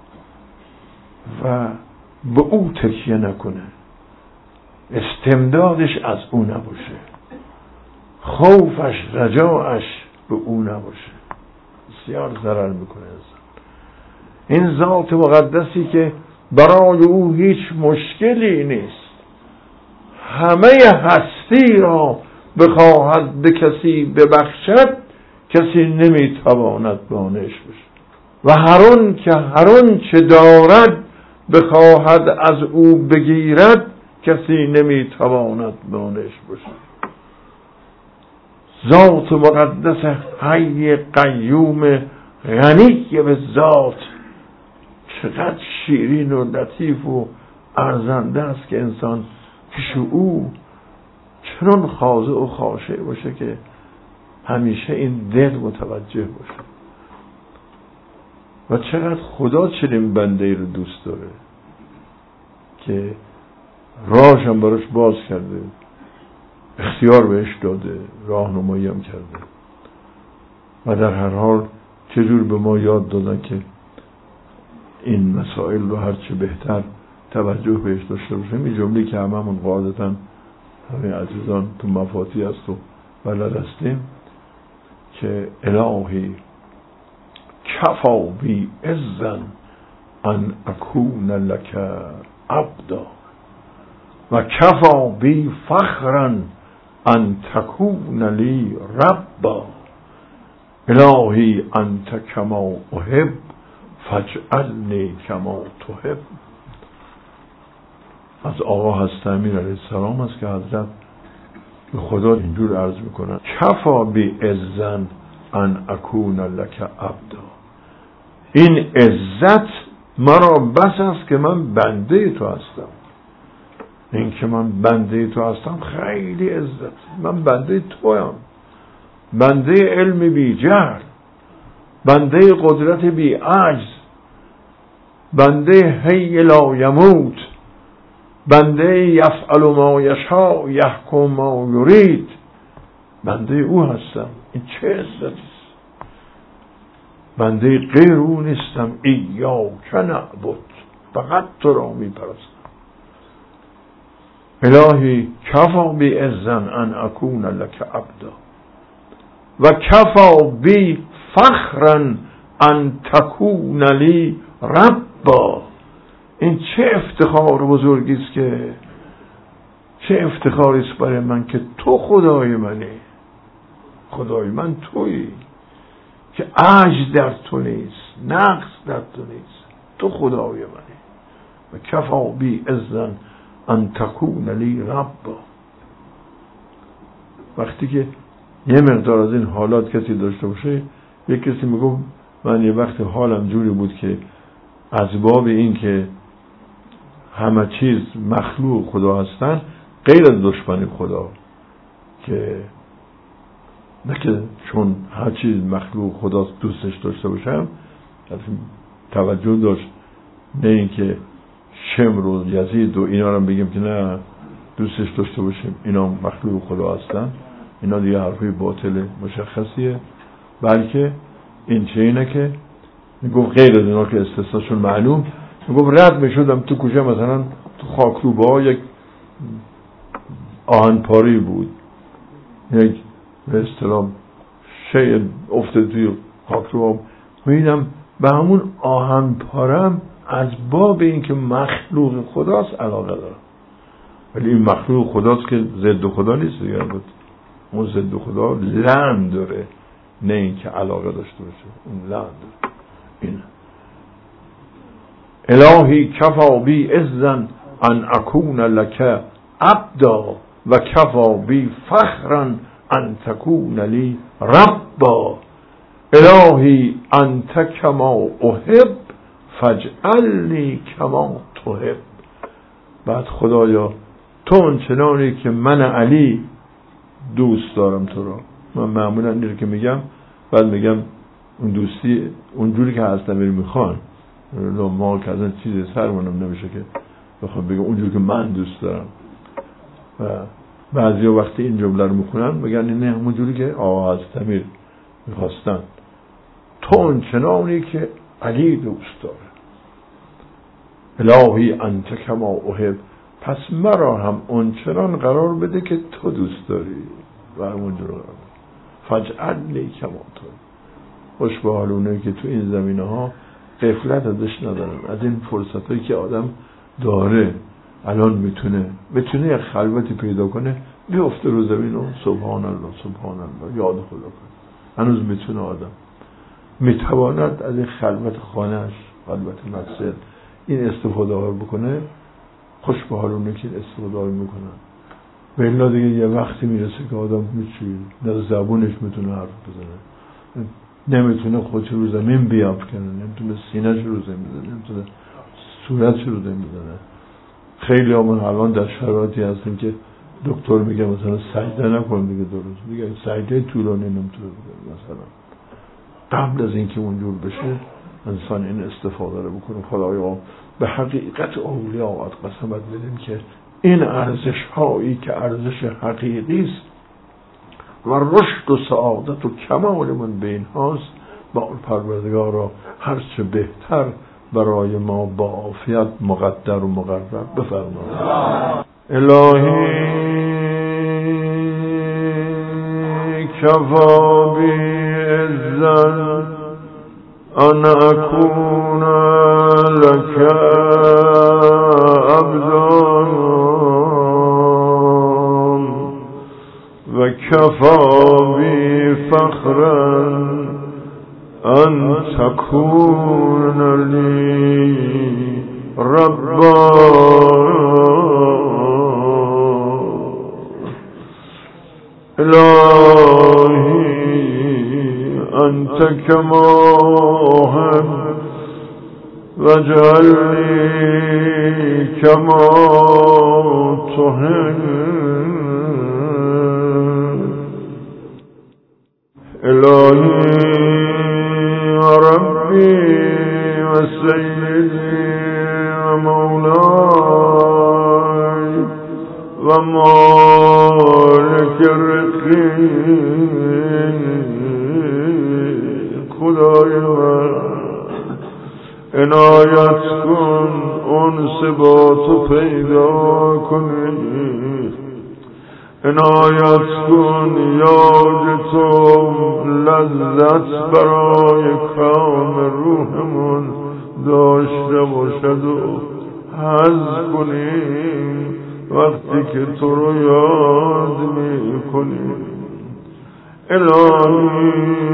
[SPEAKER 1] و به او تکیه نکنه، استمدادش از او نباشه، خوفش رجاعش به او نباشه. بسیار ضرر میکنه انسان. این ذات مقدسی که برای او هیچ مشکلی نیست، همه هستی را بخواهد به کسی ببخشد، کسی نمیتواند مانعش بشه. و هر اون که هر اون چه دارد بخواهد از او بگیرد، کسی نمیتواند مانعش بشه. ذات مقدس حی قیوم غنی به ذات چقدر شیرین و لطیف و ارزنده است که انسان پیش او چنان خاضع و خاشع باشه که همیشه این دل متوجه باشه. و چقدر خدا چنین بنده رو دوست داره که راهش هم براش باز کرده، اختیار بهش داده، راهنمایی هم کرده. و در هر حال چجور به ما یاد دادن که این مسائل رو هرچه بهتر توجه بهش داشته باشیم. این جمله که هممون قاعدتاً همه عزیزان تو مفاتی است و بلد هستیم که الهی کفا بی عزن ان اکون لک عبدا و کفا بی فخرا ان تکون لی ربا الهی انت کما احب فاجعلنی کما تحب. از آقا حضرت امیر علیه السلام است که حضرت به خدا اینجور عرض میکنن کفا بی عزن ان اکون لک عبدا. این عزت مرا بس است که من بنده تو هستم. این که من بنده تو هستم خیلی عزت. من بنده تو هم، بنده علم بی جهل، بنده قدرت بی عجز، بنده حی لا یموت، بنده یفعل ما یشاء یحکم ما یرید، بنده او هستم. این چه عزتی است. بنده غیر او نیستم. ایاک نعبد، فقط تو را می پرستم. الهی کفا بی عزن ان اکون لک عبدا و کفا بی فخرا ان تکون لی ربا. این چه افتخار بزرگی است که چه افتخاری است برای من که تو خدای منی. خدای من تویی که عجز در تو نیست، نقص در تو نیست. تو خدای منی. و کفا بی عزن ان تکون لی ربا. وقتی که یه مقدار از این حالات کسی داشته باشه، یک کسی میگه من یه وقت حالم جوری بود که از باب این که همه چیز مخلوق خدا هستن غیر از دشمن خدا، که نه که چون هر چیز مخلوق خدا دوستش داشته باشم، توجه داشت نه این که شمر و یزید و اینا رو بگیم که نه دوستش داشته باشیم اینا مخلوق خدا هستن، اینا دیگه حرفی باطل مشخصیه. بلکه این چه اینه که میگفت غیر از اینا که استثناشون معلوم، میگفت رد میشدم تو کوچه مثلا تو خاکروبه ها یک آهنپاری بود، یک به اصطلاح شیء افتاد توی خاکروبه، میدم به همون آهن پارم از باب این که مخلوق خداست علاقه دارم، ولی این مخلوق خداست که ضد خدا نیست دیگه. اون ضد خدا لعن داره، نه این که علاقه داشته باشه، اون لعن داره. این الهی کفا بی اذن ان اکون لک عبدا و کفا بی فخرا ان تکون لی ربا. الهی انت کما احب فاجعلنی کما تحب. بعد خدایا تو اونچنانی که من علی دوست دارم تو رو. من معمولا این رو که میگم بعد میگم اون دوستی اونجوری که هستم میری میخوان ما که از این چیزی سرمونم نمیشه که بخوام بگم اونجوری که من دوست دارم. و بعضی وقتی این جمله رو میخونن میگن نه همونجوری که آقا هستمیر میخواستن. تو اونچنانی که علی دوست داره. الهی انت کما احب، پس مرا هم اونچنان قرار بده که تو دوست داری و همونجور قرار فاجعلنی کما تو. خوش به حال اونه که تو این زمینه ها غفلت ازش ندارن، از این فرصت هایی که آدم داره الان میتونه میتونه یک خلوتی پیدا کنه بیفته رو زمین و سبحان الله سبحان الله یاد خدا کنه. هنوز میتونه آدم میتواند از این خلوت خانهش خلوت مسجد این استفاده ها بکنه. خوش به حال اونه که استفاده ها میکنن. و الا دیگه یه وقتی میرسه که آدم هیچی نه زبونش میتونه حرف بزنه، نمیتونه خودش رو زمین بیافکنه، نمیتونه سینه‌ش رو زمین بزنه، نمیتونه صورتش رو زمین بزنه. خیلی همون الان در شرایطی هستیم که دکتر میگه مثلا سجده نکن دیگه درست دیگه سجده طولانی نمیتونه بکنه. مثلا قبل از اینکه اونجور بشه انسان این استفاده رو بکنه. خدایا به حقیقت اولیاءات قسمت بدیم که این ارزش هایی که ارزش حقیقی است و رشد و سعادت و کمال من بین هاست با اون پروردگار را هرچه بهتر برای ما با عافیت مقدر و مقرر بفرما. الهی کفا بی عزت ان اکون لک عبدا و کفا بی فخرا ان تکون لی ربا. الهی انت کما احب واجعلنی کما تحب. الهی و ربی و سیدی و مولای و مالک رقی. خدای من عنایت کن انس با تو پیدا کنی، عنایت کن یاد تو لذت برای کام روحمون داشته باشد و حظ کنیم وقتی که تو رو یاد می کنیم. الهی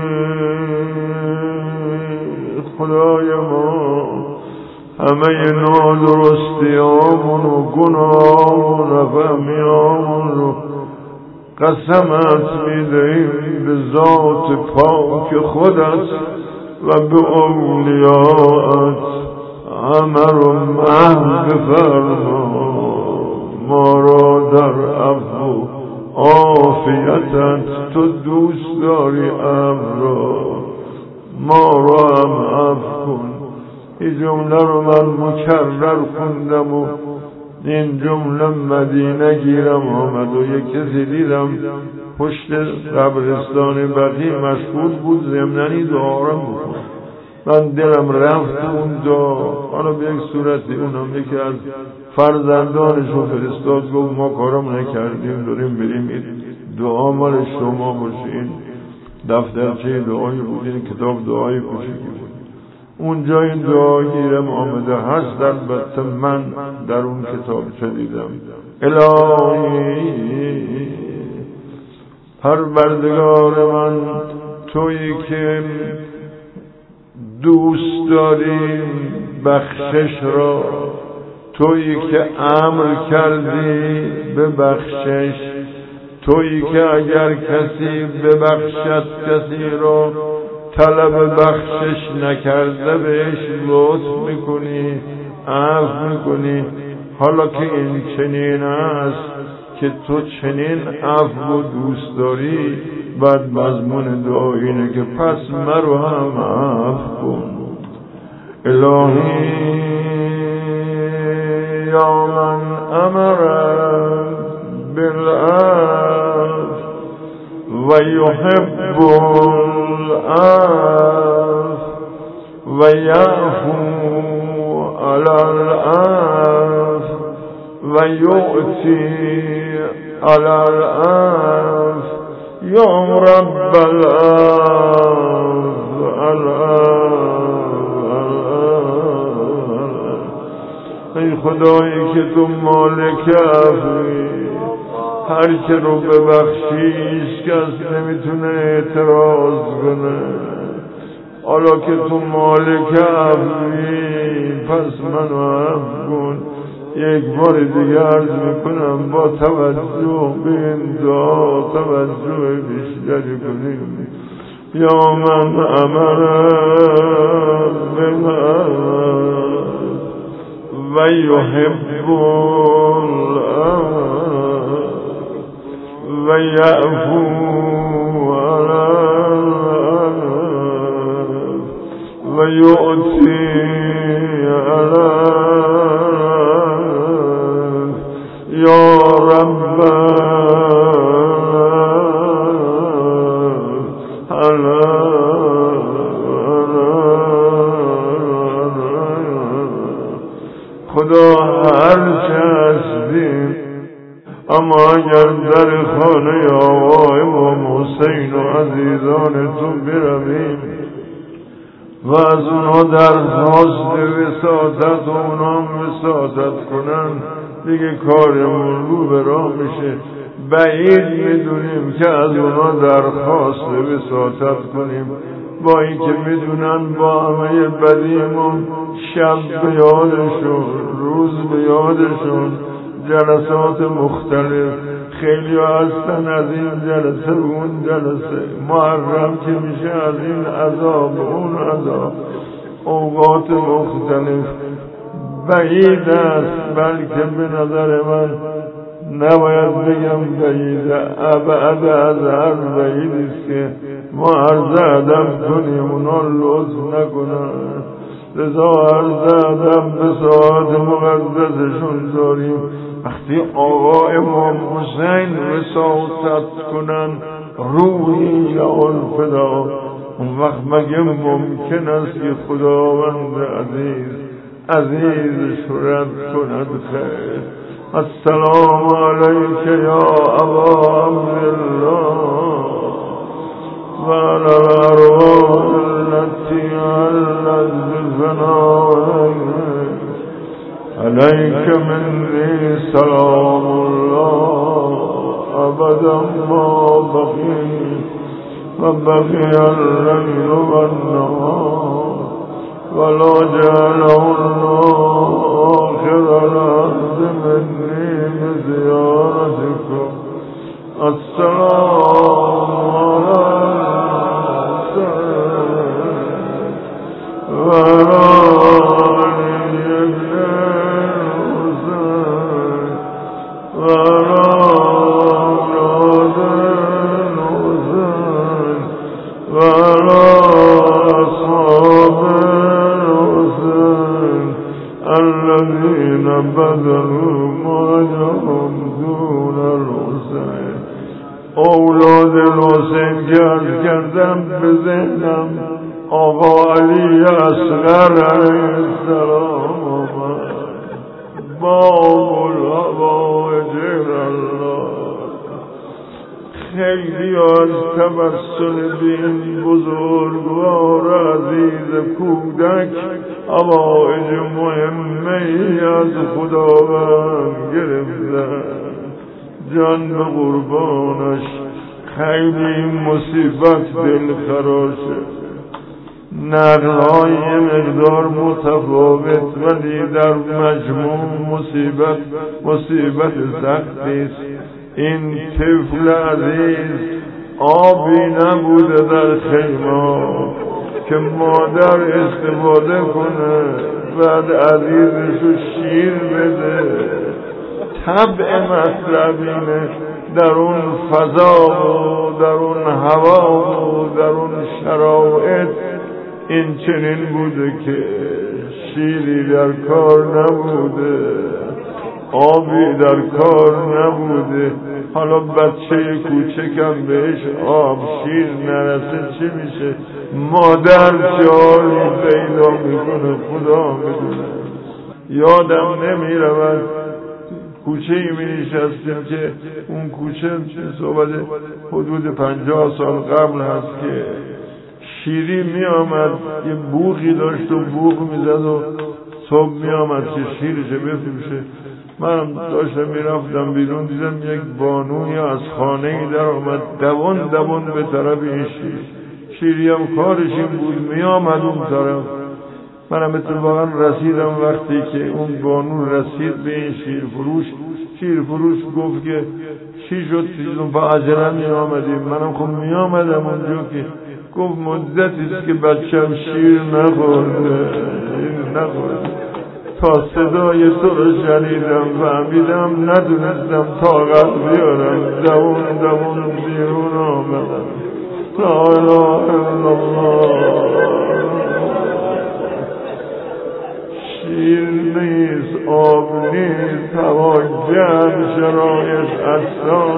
[SPEAKER 1] خدای ما همه نادرستیامون و گناهامون و فهمیامون رو قسمت میدهیم به ذات پاک خودت و به اولیاءت همه رو محو بفرما. ما را در عفو عافیتت تو دوست داری امر را ما را هم عفو کن. این جمله رو من مکرر خوندم و این جمله مدینه گیرم آمد و یک کسی دیدم پشت قبرستان بقی مشغول بود ضمنی دعارم بکن. من دلم رفت اون دعا. حالا به یک صورتی اونم یکی از فرزندانشو فرستاد گفت ما کارم نکردیم داریم بریم این دعا مال شما باشه. این دفترچه دعایی بود، این کتاب دعای کوچیکی بود. اونجا این دعاگیرم آمده هست، البته من در اون کتاب شدیدم: الهی پروردگار من، تویی که دوست داری بخشش را، تویی که امر کردی به بخشش، تویی که اگر کسی ببخشد کسی را طلب بخشش نکرده بهش لطف میکنی، عفو میکنی. حالا که این چنین است که تو چنین عفو و دوست داری، بعد مضمون دعا اینه که پس مرو هم عفو کن. الهی یا من امر بالعفو و یحب العفو و یعفو علی العفو و یؤتی علی العفو یا رب العفو العفو. ای خدایی که تو مالک عفوی، هر که رو ببخشی هیچ کس نمیتونه اعتراض کنه. حالا که تو مالک عفوی، پس منو عفو کن. یک بار دیگه عرض میکنم با توجه به این دعا توجه بیشتری کنیم. یا من امر بالعفو و یحب العفو و یعفو علی العفو و یؤتی علی یا رب خدا هر چه هستیم، اما اگر در خانه آقای امام حسین و عزیزان تو برویم و از اونها درخواست وساطت و اونها هم وساطت کنن، دیگه کارمون رو به راه میشه. بعید میدونیم که از اونها درخواست وساطت کنیم، با اینکه میدونن با همه بدیمون شب به یادشون، روز به یادشون، جلسات مختلف. خیلی هستن از این جلسه اون جلسه، محرم که میشه از این عذاب اون عذاب، اوقات مختلف. بعید است، بلکه به نظر من نباید بگم بعیده، ابعد از هر بعید است که ما عرض ادب کنیم اونا لطف نکنن. لذا عرض ادب به ساعت مقدسشون داریم. وقتی آقا امام حسین وساطت کنن روحی یا الفدا، اون وقت مگه ممکن است که خداوند عزیز عزیز شرد کند خیر. السلام علیک یا ابا عبدالله و علی الارواح التي علت بفنائك علیک منی سلام الله ابدا ما بقی و بقی اللیل و النهار ولا جعله الله آخر العهد مني بزيارتكم. السلام عليكم وعلى علي بن الحسين وعلى أولاد الحسين وعلى أصحاب الذين بذلوا ماجهم دون الحسین. اولاد الحسین که عرض کردم به ذهنم آقا علی اصغر علیه السلام آمد. باب الحوائج الله. خیلی از تبسل بی از خداوند گرفتن، جان به قربانش خیلی مصیبت دل خراشه. نقل‌های یه مقدار متفاوت ولی در مجموع مصیبت مصیبت سختی است. این طفل عزیز آبی نبوده در خیمه که مادر استفاده کنه بعد عزیزشو شیر بده. طبع مطلب اینه در اون فضا و در اون هوا و در اون شرایط این چنین بوده که شیری در کار نبوده، آبی در کار نبوده. حالا بچه کوچکم بهش آب شیر نرسه چی میشه؟ مادر جایی پیدا میکنه خدا میدونه. یادم نمیرود کوچه ای می نشستیم که اون کوچه صحبت حدود پنجاه سال قبل هست که شیری می آمد یه بوقی داشت و بوق می زد و صبح می آمد که شیرش بفروشه. من داشتم می رفتم بیرون دیدم یک بانوی از خانه ای در آمد دوان دوان به طرف این شیر. شیری هم کارش این بود می آمد اون طرف. منم اتفاقا رسیدم وقتی که اون بانو رسید به این شیر فروش. شیر فروش گفت که چی شد چیزون با عجله می آمدیم. منم خب می آمدم اونجا که گفت مدتیست که بچم شیر نخورده نخورده تا صدای تو رو شنیدم فهمیدم ندونستم طاقت بیارم دوون دوون بیرون آمدم. لا اله الا الله. شیر نیست آب نیست هوا گرم شرایط اساس.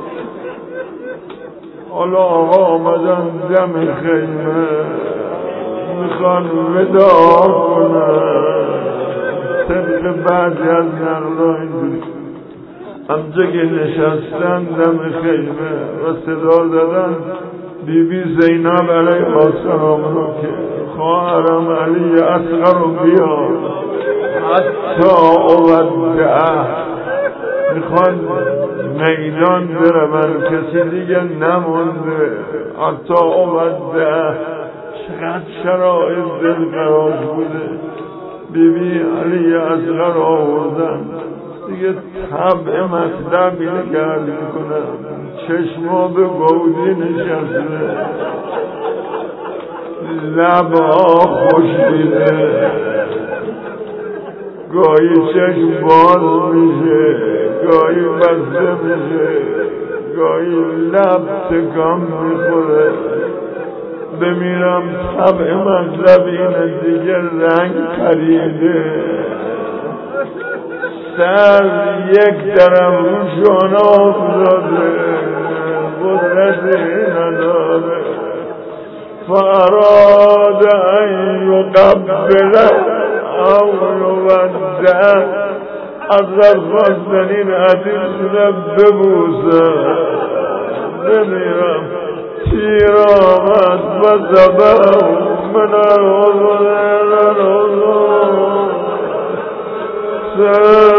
[SPEAKER 1] حالا آقا آمدن دم خیمه میخوان وداع کنن. طبق بعضی از نقل‌ها اینجوری همجا که نشستن دم خیمه و صدا دادن بی بی زینب علیه السلام رو که خواهرم علی اصغر رو بیا حتی اودعه میخوان میدان برون کسی دیگه نمونده حتی اودعه. چقدر شرایط دلخراش بوده. بی بی علی اصغر آوردن دیگه طبع مطلب نگرد میکنن. چشما به گودی نشسته لبها خوش دیده گاهی چشم باز میشه گاهی بسته میشه گاهی لب تکام میخوره. بمیرم طبع مطلب اینه دیگه رنگ پریده. سر یک طرف رو شانه افتاده قدرتی نداره. فراد ان یقبله او یودعه. از خواستن این عزیز رو ببوسه. بمیرم تیر آمد و زبر من الحضور الحضور